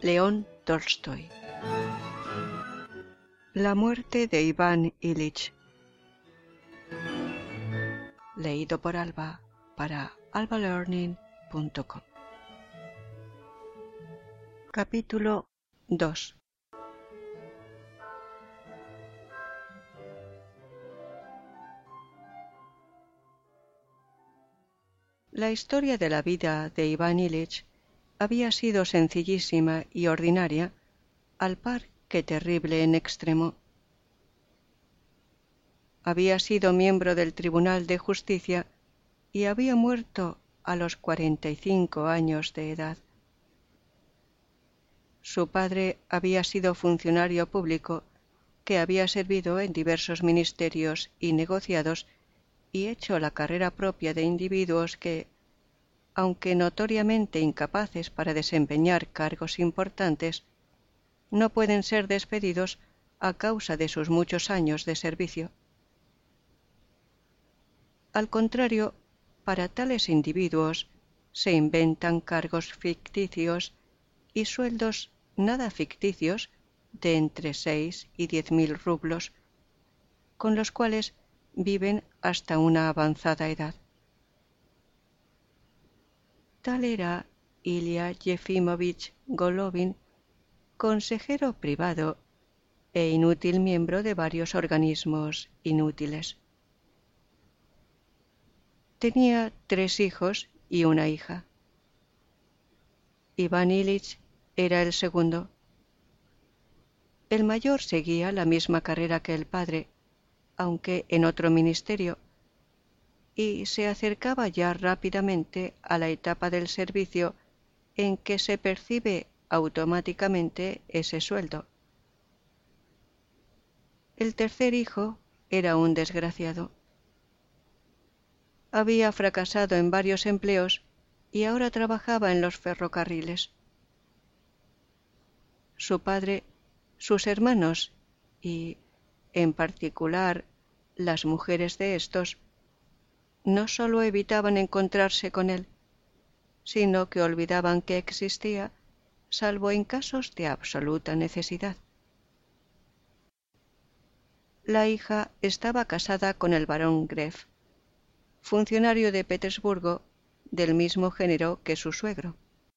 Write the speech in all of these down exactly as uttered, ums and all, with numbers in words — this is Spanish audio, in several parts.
León Tolstoy. La muerte de Iván Ilich. Leído por Alba para alba learning punto com. Capítulo dos. La historia de la vida de Iván Ilich había sido sencillísima y ordinaria, al par que terrible en extremo. Había sido miembro del Tribunal de Justicia y había muerto a los cuarenta y cinco años de edad. Su padre había sido funcionario público que había servido en diversos ministerios y negociados y hecho la carrera propia de individuos que, aunque notoriamente incapaces para desempeñar cargos importantes, no pueden ser despedidos a causa de sus muchos años de servicio. Al contrario, para tales individuos se inventan cargos ficticios y sueldos nada ficticios de entre seis y diez mil rublos, con los cuales viven hasta una avanzada edad. Tal era Ilya Yefimovich Golovin, consejero privado e inútil miembro de varios organismos inútiles. Tenía tres hijos y una hija. Iván Ilich era el segundo. El mayor seguía la misma carrera que el padre, aunque en otro ministerio, y se acercaba ya rápidamente a la etapa del servicio en que se percibe automáticamente ese sueldo. El tercer hijo era un desgraciado. Había fracasado en varios empleos y ahora trabajaba en los ferrocarriles. Su padre, sus hermanos y, en particular, las mujeres de estos, no sólo evitaban encontrarse con él, sino que olvidaban que existía, salvo en casos de absoluta necesidad. La hija estaba casada con el barón Greff, funcionario de Petersburgo del mismo género que su suegro.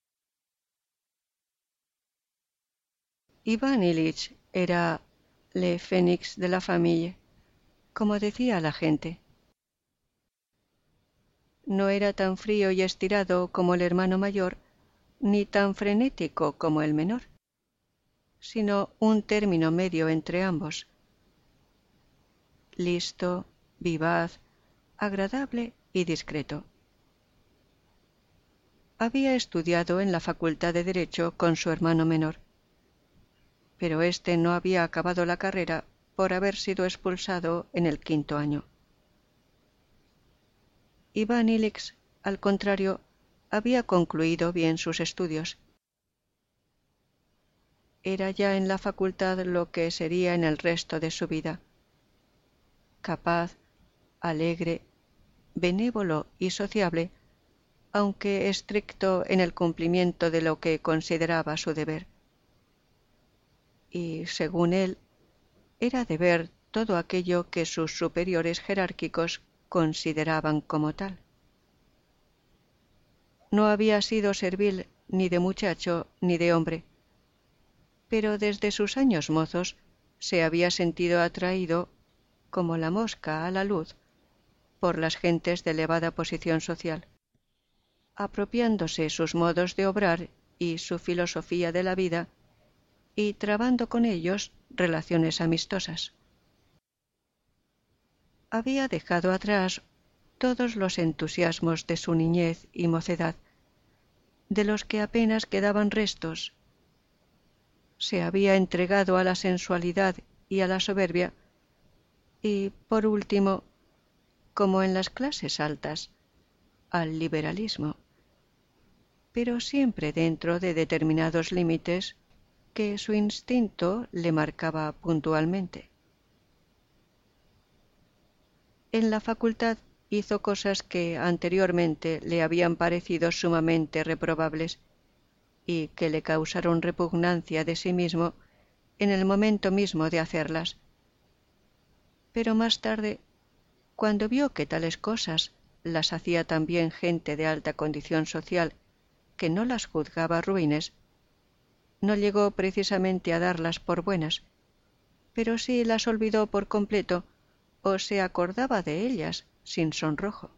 Iván Ilich era le Fénix de la familia, como decía la gente. No era tan frío y estirado como el hermano mayor, ni tan frenético como el menor, sino un término medio entre ambos. Listo, vivaz, agradable y discreto. Había estudiado en la Facultad de Derecho con su hermano menor, pero éste no había acabado la carrera por haber sido expulsado en el quinto año. Iván Ilich, al contrario, había concluido bien sus estudios. Era ya en la facultad lo que sería en el resto de su vida: capaz, alegre, benévolo y sociable, aunque estricto en el cumplimiento de lo que consideraba su deber. Y, según él, era deber todo aquello que sus superiores jerárquicos consideraban como tal. No había sido servil ni de muchacho ni de hombre, pero desde sus años mozos se había sentido atraído, como la mosca a la luz, por las gentes de elevada posición social, apropiándose sus modos de obrar y su filosofía de la vida, y trabando con ellos relaciones amistosas. Había dejado atrás todos los entusiasmos de su niñez y mocedad, de los que apenas quedaban restos. Se había entregado a la sensualidad y a la soberbia, y, por último, como en las clases altas, al liberalismo, pero siempre dentro de determinados límites que su instinto le marcaba puntualmente. En la facultad hizo cosas que anteriormente le habían parecido sumamente reprobables, y que le causaron repugnancia de sí mismo en el momento mismo de hacerlas. Pero más tarde, cuando vio que tales cosas las hacía también gente de alta condición social que no las juzgaba ruines, no llegó precisamente a darlas por buenas, pero sí las olvidó por completo o se acordaba de ellas sin sonrojo.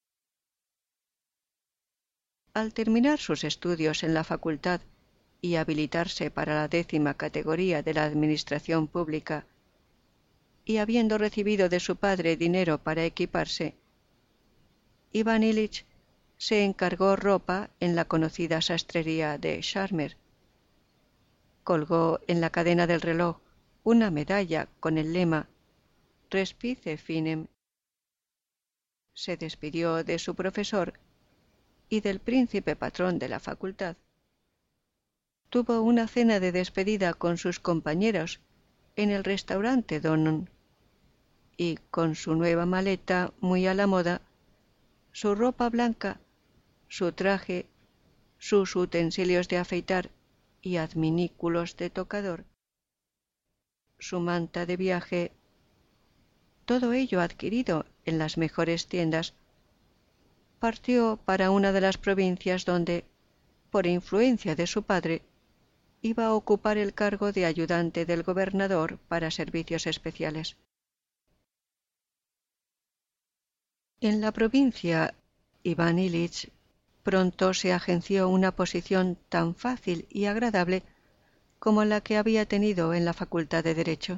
Al terminar sus estudios en la facultad y habilitarse para la décima categoría de la administración pública, y habiendo recibido de su padre dinero para equiparse, Iván Ilich se encargó ropa en la conocida sastrería de Charmer. Colgó en la cadena del reloj una medalla con el lema Respice finem. Se despidió de su profesor y del príncipe patrón de la facultad. Tuvo una cena de despedida con sus compañeros en el restaurante Donnon, y con su nueva maleta muy a la moda, su ropa blanca, su traje, sus utensilios de afeitar y adminículos de tocador, su manta de viaje, todo ello adquirido en las mejores tiendas, partió para una de las provincias donde, por influencia de su padre, iba a ocupar el cargo de ayudante del gobernador para servicios especiales. En la provincia, Iván Ilich pronto se agenció una posición tan fácil y agradable como la que había tenido en la Facultad de Derecho.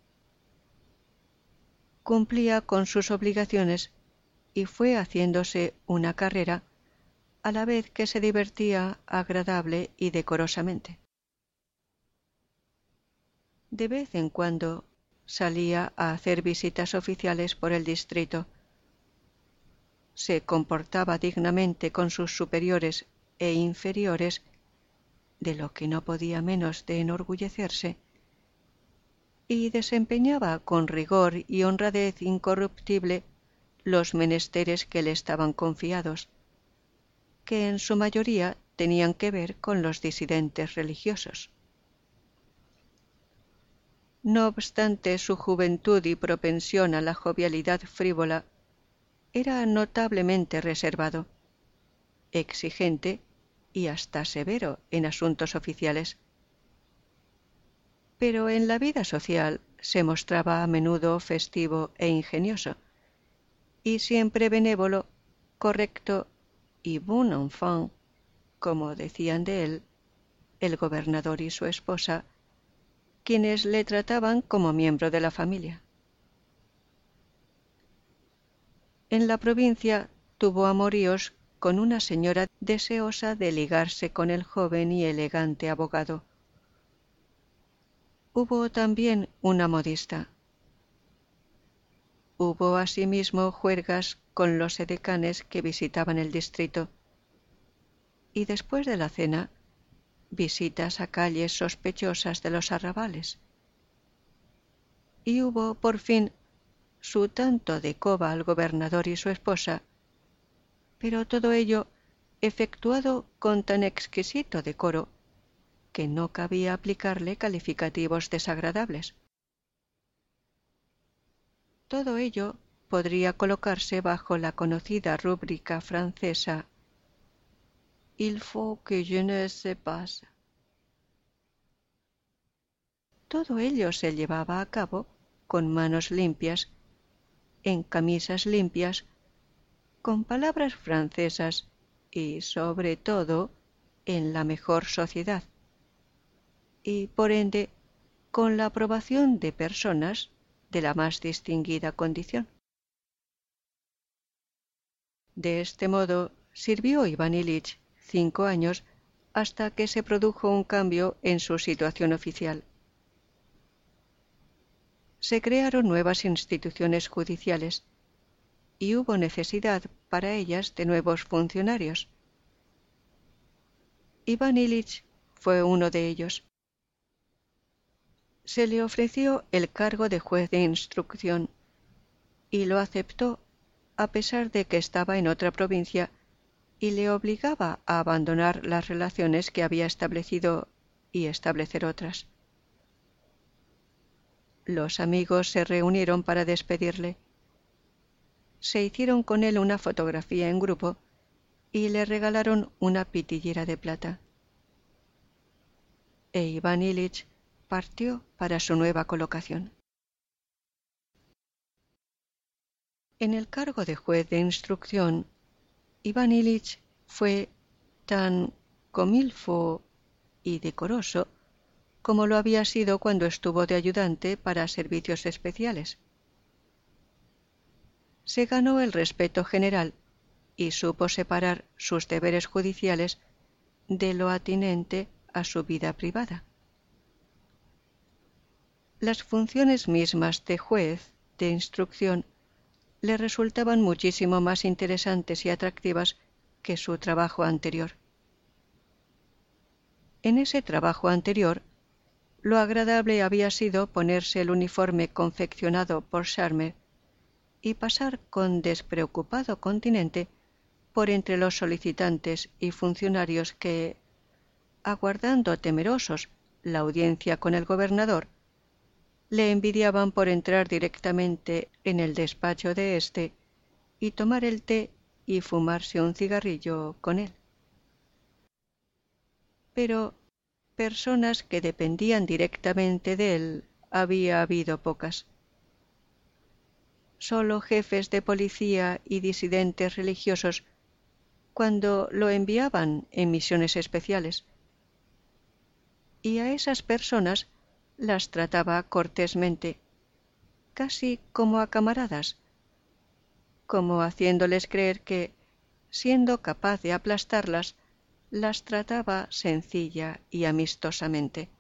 Cumplía con sus obligaciones y fue haciéndose una carrera, a la vez que se divertía agradable y decorosamente. De vez en cuando salía a hacer visitas oficiales por el distrito. Se comportaba dignamente con sus superiores e inferiores, de lo que no podía menos de enorgullecerse, y desempeñaba con rigor y honradez incorruptible los menesteres que le estaban confiados, que en su mayoría tenían que ver con los disidentes religiosos. No obstante su juventud y propensión a la jovialidad frívola, era notablemente reservado, exigente y hasta severo en asuntos oficiales. Pero en la vida social se mostraba a menudo festivo e ingenioso, y siempre benévolo, correcto y bon enfant, como decían de él el gobernador y su esposa, quienes le trataban como miembro de la familia. En la provincia tuvo amoríos con una señora deseosa de ligarse con el joven y elegante abogado. Hubo también una modista. Hubo asimismo juergas con los edecanes que visitaban el distrito, y después de la cena, visitas a calles sospechosas de los arrabales. Y hubo, por fin, su tanto de coba al gobernador y su esposa, pero todo ello efectuado con tan exquisito decoro que no cabía aplicarle calificativos desagradables. Todo ello podría colocarse bajo la conocida rúbrica francesa «Il faut que je ne se passe». Todo ello se llevaba a cabo con manos limpias, en camisas limpias, con palabras francesas y, sobre todo, en la mejor sociedad, y, por ende, con la aprobación de personas de la más distinguida condición. De este modo sirvió Iván Ilich cinco años hasta que se produjo un cambio en su situación oficial. Se crearon nuevas instituciones judiciales y hubo necesidad para ellas de nuevos funcionarios. Iván Ilich fue uno de ellos. Se le ofreció el cargo de juez de instrucción y lo aceptó a pesar de que estaba en otra provincia y le obligaba a abandonar las relaciones que había establecido y establecer otras. Los amigos se reunieron para despedirle. Se hicieron con él una fotografía en grupo y le regalaron una pitillera de plata. E Iván Ilich partió para su nueva colocación. En el cargo de juez de instrucción, Iván Ilich fue tan comilfo y decoroso como lo había sido cuando estuvo de ayudante para servicios especiales. Se ganó el respeto general y supo separar sus deberes judiciales de lo atinente a su vida privada. Las funciones mismas de juez de instrucción le resultaban muchísimo más interesantes y atractivas que su trabajo anterior. En ese trabajo anterior, lo agradable había sido ponerse el uniforme confeccionado por Charmer y pasar con despreocupado continente por entre los solicitantes y funcionarios que, aguardando temerosos la audiencia con el gobernador, le envidiaban por entrar directamente en el despacho de éste y tomar el té y fumarse un cigarrillo con él. Pero personas que dependían directamente de él había habido pocas. Solo jefes de policía y disidentes religiosos cuando lo enviaban en misiones especiales. Y a esas personas las trataba cortésmente, casi como a camaradas, como haciéndoles creer que, siendo capaz de aplastarlas, las trataba sencilla y amistosamente.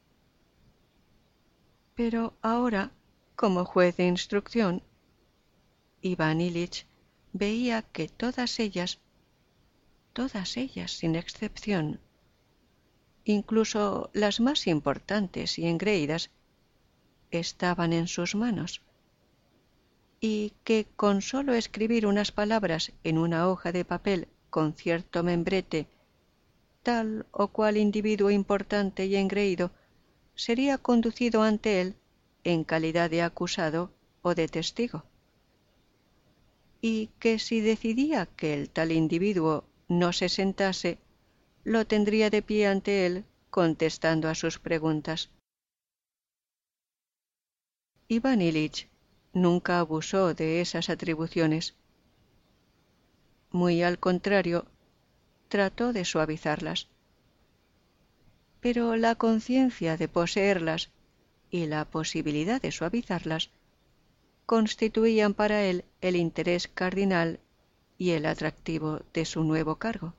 Pero ahora, como juez de instrucción, Iván Ilich veía que todas ellas, todas ellas sin excepción, incluso las más importantes y engreídas, estaban en sus manos, y que con sólo escribir unas palabras en una hoja de papel con cierto membrete, tal o cual individuo importante y engreído sería conducido ante él en calidad de acusado o de testigo, y que si decidía que el tal individuo no se sentase, lo tendría de pie ante él contestando a sus preguntas. Iván Ilich nunca abusó de esas atribuciones. Muy al contrario, trató de suavizarlas. Pero la conciencia de poseerlas y la posibilidad de suavizarlas constituían para él el interés cardinal y el atractivo de su nuevo cargo.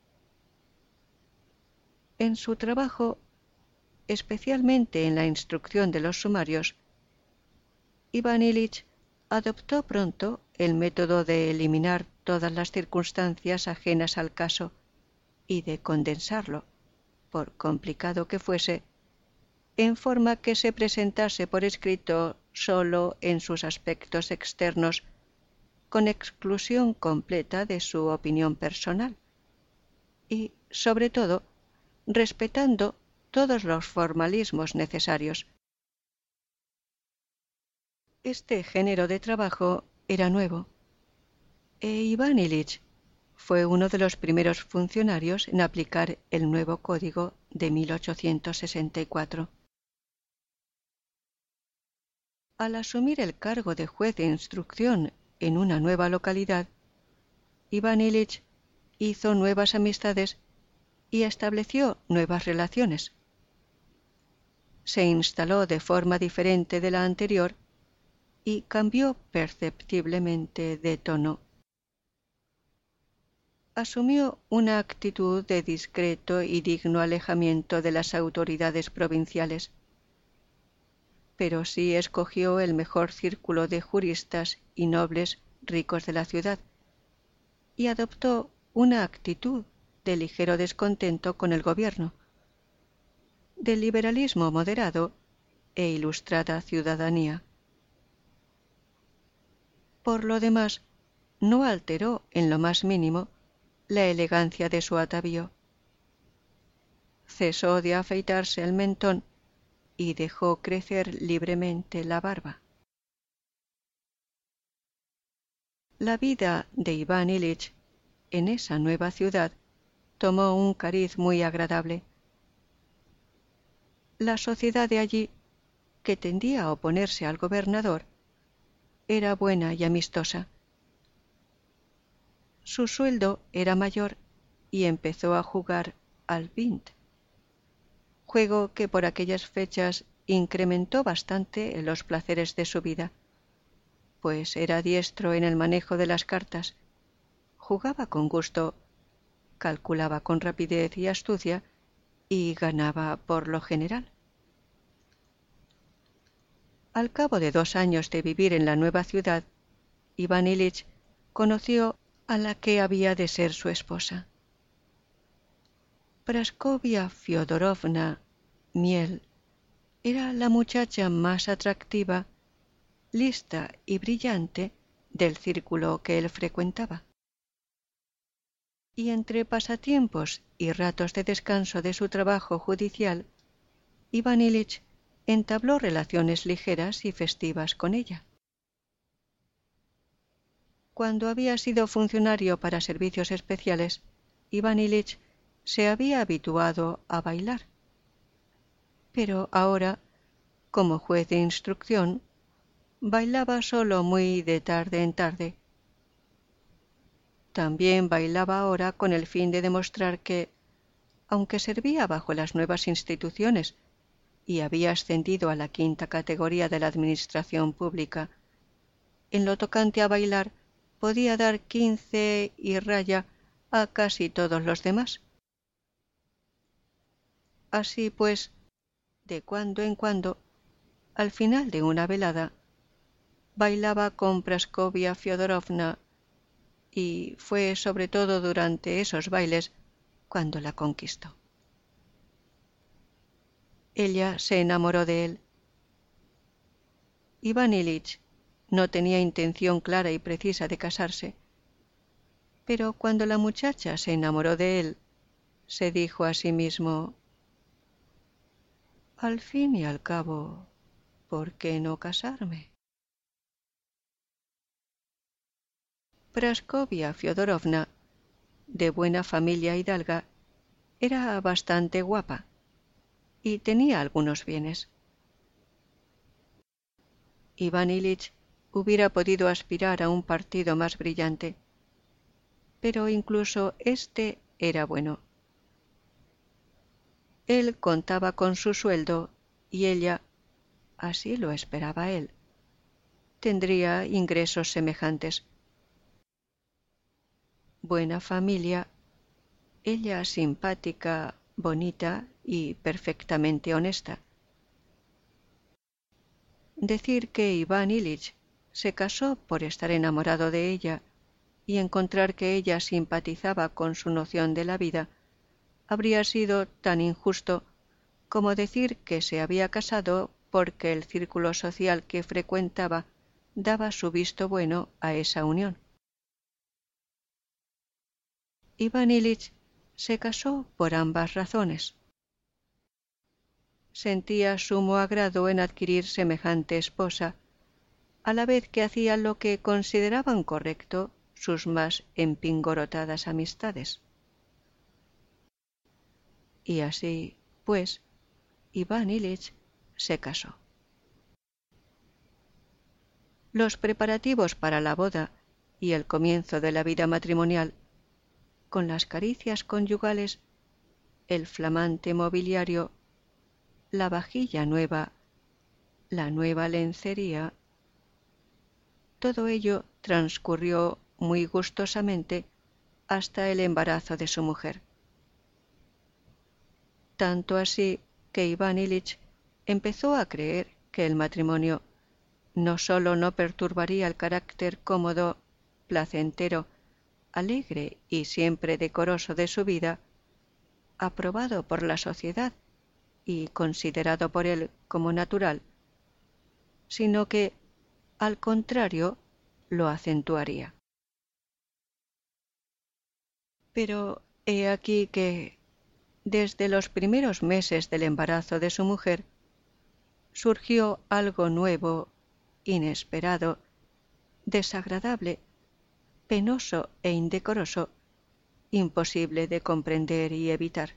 En su trabajo, especialmente en la instrucción de los sumarios, Iván Ilich adoptó pronto el método de eliminar todas las circunstancias ajenas al caso y de condensarlo, por complicado que fuese, en forma que se presentase por escrito sólo en sus aspectos externos, con exclusión completa de su opinión personal, y, sobre todo, respetando todos los formalismos necesarios. Este género de trabajo era nuevo, e Iván Ilich fue uno de los primeros funcionarios en aplicar el nuevo código de mil ochocientos sesenta y cuatro. Al asumir el cargo de juez de instrucción en una nueva localidad, Iván Ilich hizo nuevas amistades y estableció nuevas relaciones. Se instaló de forma diferente de la anterior y cambió perceptiblemente de tono. Asumió una actitud de discreto y digno alejamiento de las autoridades provinciales, pero sí escogió el mejor círculo de juristas y nobles ricos de la ciudad, y adoptó una actitud de ligero descontento con el gobierno, de liberalismo moderado e ilustrada ciudadanía. Por lo demás, no alteró en lo más mínimo la elegancia de su atavío. Cesó de afeitarse el mentón y dejó crecer libremente la barba. La vida de Iván Ilich en esa nueva ciudad tomó un cariz muy agradable. La sociedad de allí, que tendía a oponerse al gobernador, era buena y amistosa. Su sueldo era mayor y empezó a jugar al vint, juego que por aquellas fechas incrementó bastante los placeres de su vida, pues era diestro en el manejo de las cartas, jugaba con gusto, calculaba con rapidez y astucia y ganaba por lo general. Al cabo de dos años de vivir en la nueva ciudad, Iván Ilich conoció a la que había de ser su esposa. Praskovia Fiodorovna Miel era la muchacha más atractiva, lista y brillante del círculo que él frecuentaba. Y entre pasatiempos y ratos de descanso de su trabajo judicial, Iván Ilich entabló relaciones ligeras y festivas con ella. Cuando había sido funcionario para servicios especiales, Iván Ilich se había habituado a bailar. Pero ahora, como juez de instrucción, bailaba solo muy de tarde en tarde. También bailaba ahora con el fin de demostrar que, aunque servía bajo las nuevas instituciones y había ascendido a la quinta categoría de la administración pública, en lo tocante a bailar podía dar quince y raya a casi todos los demás. Así pues, de cuando en cuando, al final de una velada, bailaba con Praskovia Fiodorovna, y fue sobre todo durante esos bailes cuando la conquistó. Ella se enamoró de él. Iván Ilich no tenía intención clara y precisa de casarse, pero cuando la muchacha se enamoró de él, se dijo a sí mismo: al fin y al cabo, ¿por qué no casarme? Praskovia Fiodorovna, de buena familia hidalga, era bastante guapa y tenía algunos bienes. Iván Ilich hubiera podido aspirar a un partido más brillante, pero incluso éste era bueno. Él contaba con su sueldo y ella, así lo esperaba él, tendría ingresos semejantes. Buena familia, ella simpática, bonita y perfectamente honesta. Decir que Iván Ilich se casó por estar enamorado de ella y encontrar que ella simpatizaba con su noción de la vida habría sido tan injusto como decir que se había casado porque el círculo social que frecuentaba daba su visto bueno a esa unión. Iván Ilich se casó por ambas razones. Sentía sumo agrado en adquirir semejante esposa, a la vez que hacía lo que consideraban correcto sus más empingorotadas amistades. Y así, pues, Iván Ilich se casó. Los preparativos para la boda y el comienzo de la vida matrimonial, con las caricias conyugales, el flamante mobiliario, la vajilla nueva, la nueva lencería, todo ello transcurrió muy gustosamente hasta el embarazo de su mujer. Tanto así que Iván Ilich empezó a creer que el matrimonio no sólo no perturbaría el carácter cómodo, placentero, alegre y siempre decoroso de su vida, aprobado por la sociedad y considerado por él como natural, sino que, al contrario, lo acentuaría. Pero he aquí que, desde los primeros meses del embarazo de su mujer, surgió algo nuevo, inesperado, desagradable, penoso e indecoroso, imposible de comprender y evitar.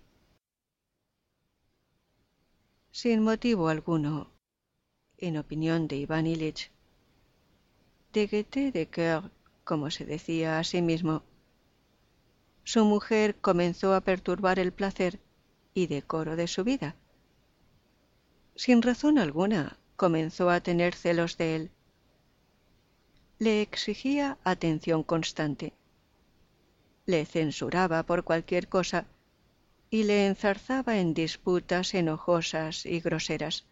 Sin motivo alguno, en opinión de Iván Ilich, de gaieté de cœur, como se decía a sí mismo, su mujer comenzó a perturbar el placer y decoro de su vida. Sin razón alguna, comenzó a tener celos de él. Le exigía atención constante. Le censuraba por cualquier cosa y le enzarzaba en disputas enojosas y groseras.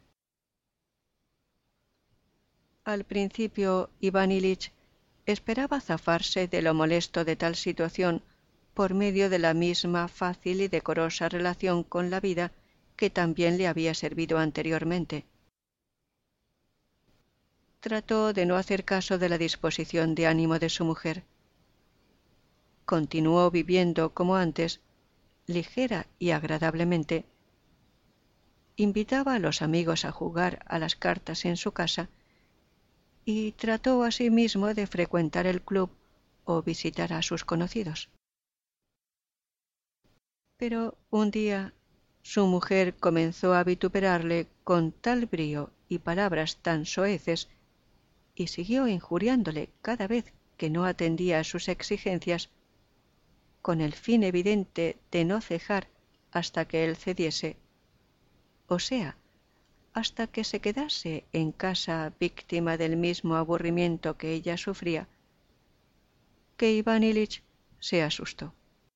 Al principio, Iván Ilich esperaba zafarse de lo molesto de tal situación por medio de la misma fácil y decorosa relación con la vida que también le había servido anteriormente. Trató de no hacer caso de la disposición de ánimo de su mujer. Continuó viviendo como antes, ligera y agradablemente. Invitaba a los amigos a jugar a las cartas en su casa y trató asimismo de frecuentar el club o visitar a sus conocidos. Pero un día su mujer comenzó a vituperarle con tal brío y palabras tan soeces, y siguió injuriándole cada vez que no atendía a sus exigencias, con el fin evidente de no cejar hasta que él cediese, o sea, hasta que se quedase en casa víctima del mismo aburrimiento que ella sufría, que Iván Ilich se asustó.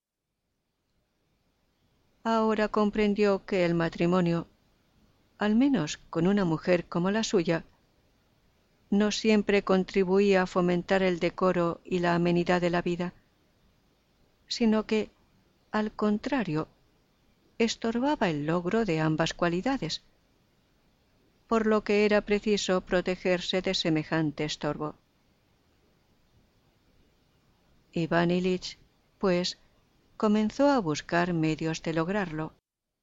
Ahora comprendió que el matrimonio, al menos con una mujer como la suya, no siempre contribuía a fomentar el decoro y la amenidad de la vida, sino que, al contrario, estorbaba el logro de ambas cualidades, por lo que era preciso protegerse de semejante estorbo. Iván Ilich, pues, comenzó a buscar medios de lograrlo.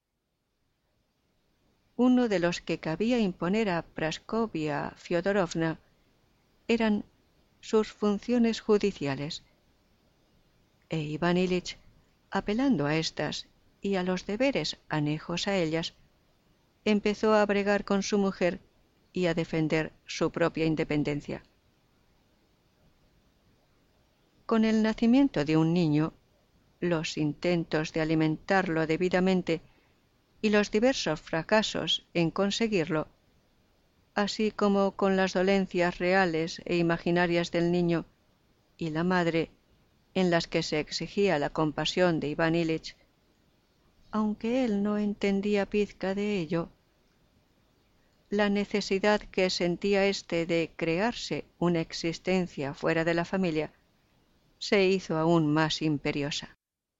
Uno de los que cabía imponer a Praskovia Fyodorovna eran sus funciones judiciales, e Iván Ilich, apelando a éstas y a los deberes anejos a ellas, empezó a bregar con su mujer y a defender su propia independencia. Con el nacimiento de un niño, los intentos de alimentarlo debidamente y los diversos fracasos en conseguirlo, así como con las dolencias reales e imaginarias del niño y la madre, en las que se exigía la compasión de Iván Ilich, aunque él no entendía pizca de ello, la necesidad que sentía éste de crearse una existencia fuera de la familia se hizo aún más imperiosa.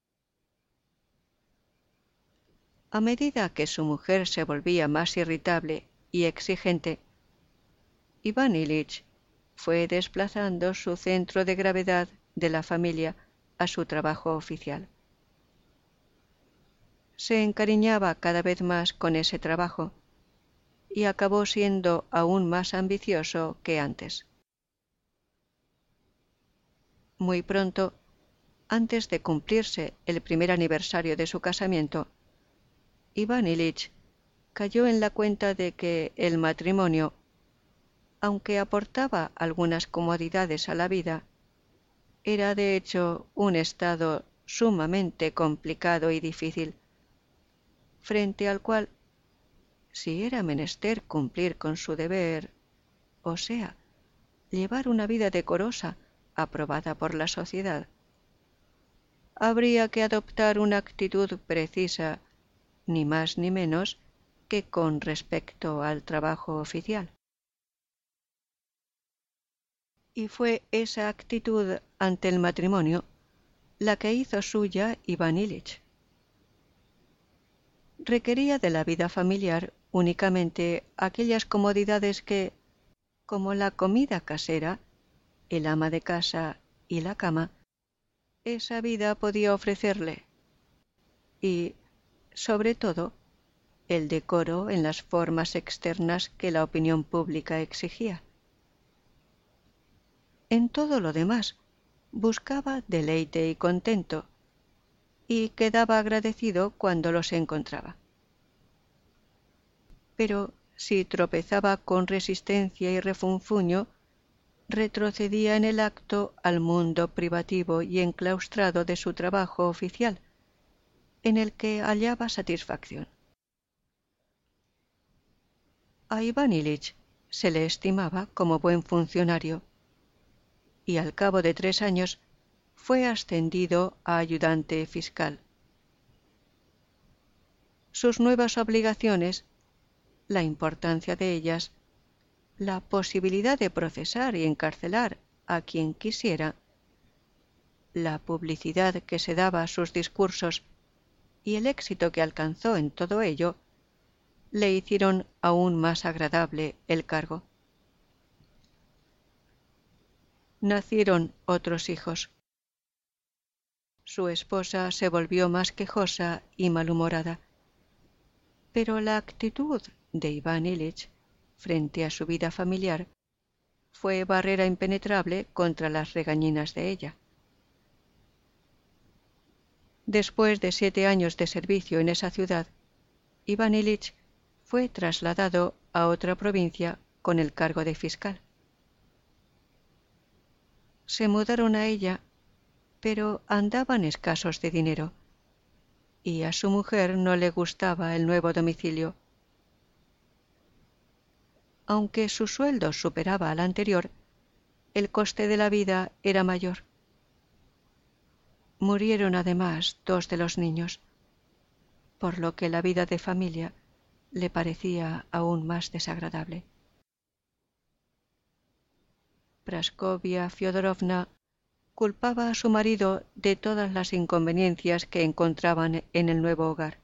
A medida que su mujer se volvía más irritable y exigente, Iván Ilich fue desplazando su centro de gravedad de la familia a su trabajo oficial. Se encariñaba cada vez más con ese trabajo y acabó siendo aún más ambicioso que antes. Muy pronto, antes de cumplirse el primer aniversario de su casamiento, Iván Ilich cayó en la cuenta de que el matrimonio, aunque aportaba algunas comodidades a la vida, era de hecho un estado sumamente complicado y difícil, frente al cual, si era menester cumplir con su deber, o sea, llevar una vida decorosa aprobada por la sociedad, habría que adoptar una actitud precisa, ni más ni menos que con respecto al trabajo oficial. Y fue esa actitud ante el matrimonio la que hizo suya Iván Ilich. Requería de la vida familiar únicamente aquellas comodidades que, como la comida casera, el ama de casa y la cama, esa vida podía ofrecerle y, sobre todo, el decoro en las formas externas que la opinión pública exigía. En todo lo demás, buscaba deleite y contento, y quedaba agradecido cuando los encontraba. Pero si tropezaba con resistencia y refunfuño, retrocedía en el acto al mundo privativo y enclaustrado de su trabajo oficial, en el que hallaba satisfacción. A Iván Ilich se le estimaba como buen funcionario, y al cabo de tres años fue ascendido a ayudante fiscal. Sus nuevas obligaciones, la importancia de ellas, la posibilidad de procesar y encarcelar a quien quisiera, la publicidad que se daba a sus discursos y el éxito que alcanzó en todo ello, le hicieron aún más agradable el cargo. Nacieron otros hijos. Su esposa se volvió más quejosa y malhumorada, pero la actitud de Iván Ilich frente a su vida familiar fue barrera impenetrable contra las regañinas de ella. Después de siete años de servicio en esa ciudad, Iván Ilich fue trasladado a otra provincia con el cargo de fiscal. Se mudaron a ella, pero andaban escasos de dinero, y a su mujer no le gustaba el nuevo domicilio. Aunque su sueldo superaba al anterior, el coste de la vida era mayor. Murieron además dos de los niños, por lo que la vida de familia le parecía aún más desagradable. Praskovia Fyodorovna culpaba a su marido de todas las inconveniencias que encontraban en el nuevo hogar.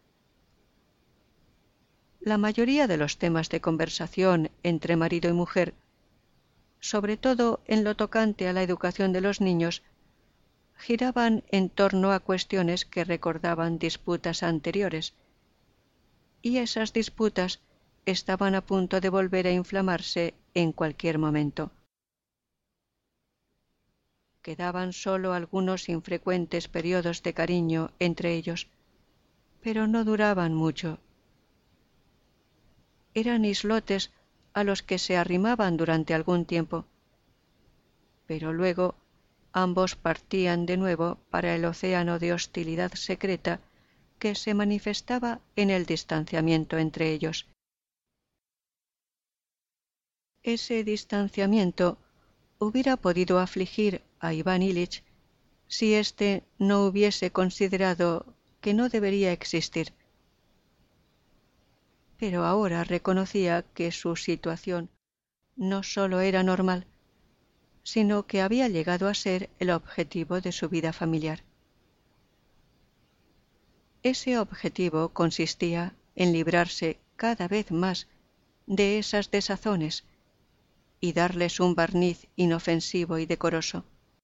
La mayoría de los temas de conversación entre marido y mujer, sobre todo en lo tocante a la educación de los niños, giraban en torno a cuestiones que recordaban disputas anteriores, y esas disputas estaban a punto de volver a inflamarse en cualquier momento. Quedaban solo algunos infrecuentes periodos de cariño entre ellos, pero no duraban mucho. Eran islotes a los que se arrimaban durante algún tiempo, pero luego ambos partían de nuevo para el océano de hostilidad secreta que se manifestaba en el distanciamiento entre ellos. Ese distanciamiento hubiera podido afligir a Iván Ilich si éste no hubiese considerado que no debería existir. Pero ahora reconocía que su situación no sólo era normal, sino que había llegado a ser el objetivo de su vida familiar. Ese objetivo consistía en librarse cada vez más de esas desazones y darles un barniz inofensivo y decoroso.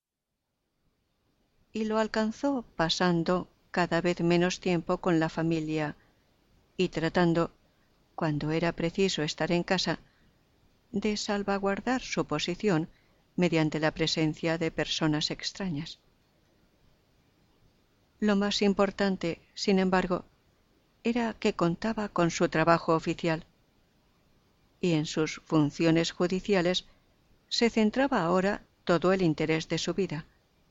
Y lo alcanzó pasando cada vez menos tiempo con la familia y tratando, cuando era preciso estar en casa, de salvaguardar su posición mediante la presencia de personas extrañas. Lo más importante, sin embargo, era que contaba con su trabajo oficial, y en sus funciones judiciales se centraba ahora todo el interés de su vida.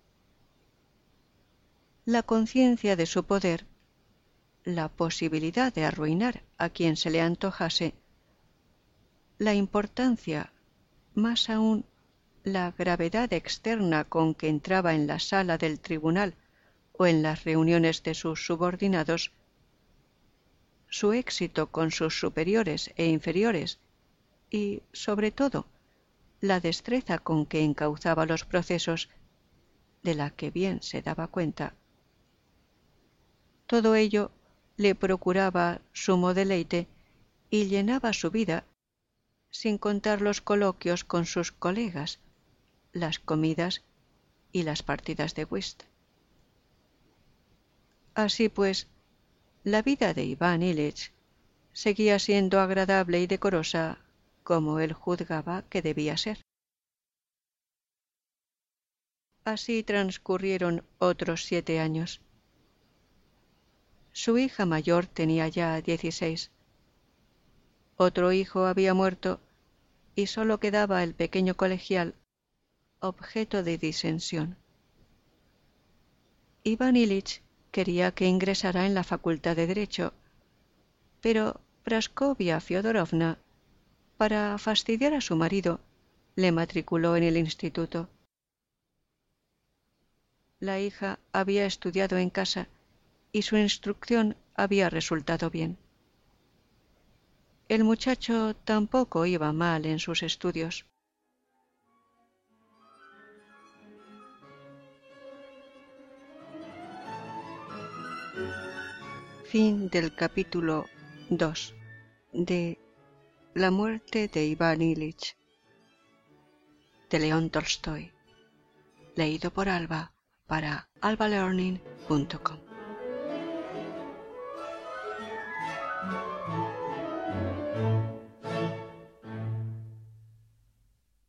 La conciencia de su poder, la posibilidad de arruinar a quien se le antojase, la importancia, más aún la gravedad externa con que entraba en la sala del tribunal o en las reuniones de sus subordinados, su éxito con sus superiores e inferiores y, sobre todo, la destreza con que encauzaba los procesos, de la que bien se daba cuenta. Todo ello le procuraba sumo deleite y llenaba su vida, sin contar los coloquios con sus colegas, las comidas y las partidas de whist. Así pues, la vida de Iván Ilich seguía siendo agradable y decorosa como él juzgaba que debía ser. Así transcurrieron otros siete años. Su hija mayor tenía ya dieciséis. Otro hijo había muerto y sólo quedaba el pequeño colegial, objeto de disensión. Iván Ilich quería que ingresara en la Facultad de Derecho, pero Praskovia Fiodorovna, para fastidiar a su marido, le matriculó en el instituto. La hija había estudiado en casa y su instrucción había resultado bien. El muchacho tampoco iba mal en sus estudios. Fin del capítulo dos de La muerte de Iván Ilich, de León Tolstoy, leído por Alba para alba learning punto com.